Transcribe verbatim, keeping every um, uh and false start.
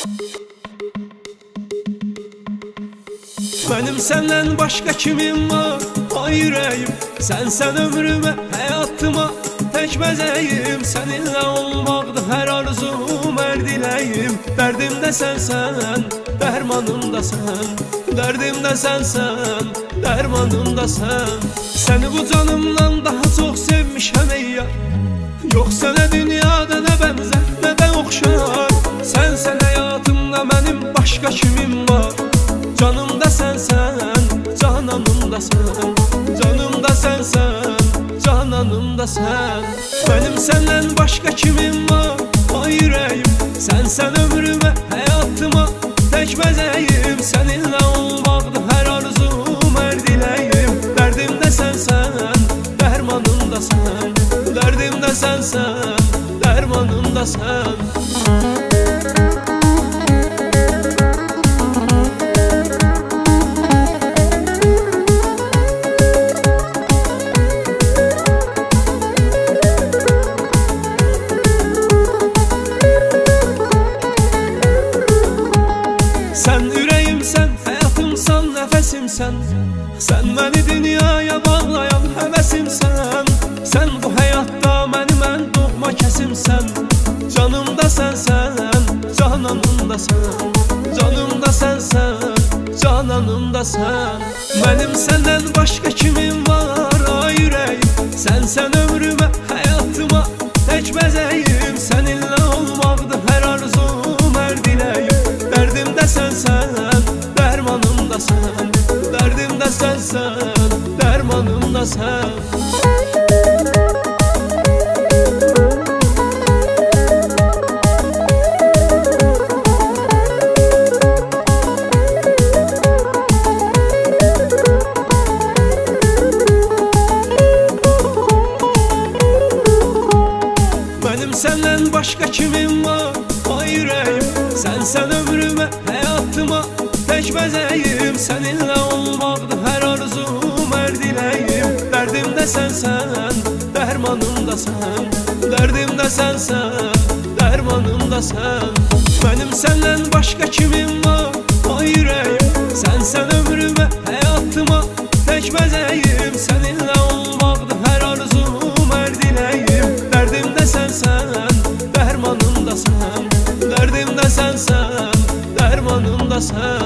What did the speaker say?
Benim senden başka kimim var? Ay yüreğim, sensen ömrüme, hayatıma tek bezeyim. Seninle olmaktı her arzum, her dileğim. Derdimde sensen, dermanımda sen. Derdimde sensen, dermanımda sen. Seni bu canımdan daha çok sevmişəm ey yar. Yoksa ne dünyada ne benzer ne de okşar. Sensen hayatımda benim başka kimim var? Canımda sensen, cananımda sen. Canımda sensen, cananımda sen. Benim senden başka kimim var? Ay yüreğim, sensen ömrüme, hayatıma tek bezeyim. Seninle olmaktı her arzum, her dileğim. Derdimde sensen, dermanımda sen. Derdimde sensen, dermanımda sen. Sen yüreğimsen, hayatımsan, nefesimsen. Sen beni dünyaya bağlayan hevesimsen. Sen bu hayatta benim en doğma kesimsen. Canımda sensen, cananımda sen. Canımda sensen, cananımda sen. Benim senden başka kimim var ay yüreğim? Sensen ömrüme, hayatıma tek bezeyim. Seninle olmaktı her arzum, her dileğim. Derdimde sensen, dermanımda sen. Derdimde sensen, dermanımda sen. Benim senden başka kimim var ay yüreğim? Sensen ömrüme, hayatıma tek bezeyim. Seninle olmaktı her arzum, her dileğim. Derdimde sensen, dermanımda sen. Derdimde sensen, dermanımda sen. Benim senden başka kimim var ay yüreğim? Sensen ömrüme, hayatıma tek bezeyim. Seninle olmaktı her arzum, her dileğim. Derdimde sensen, dermanımda sen. Derdimde sensen, dermanımda sen.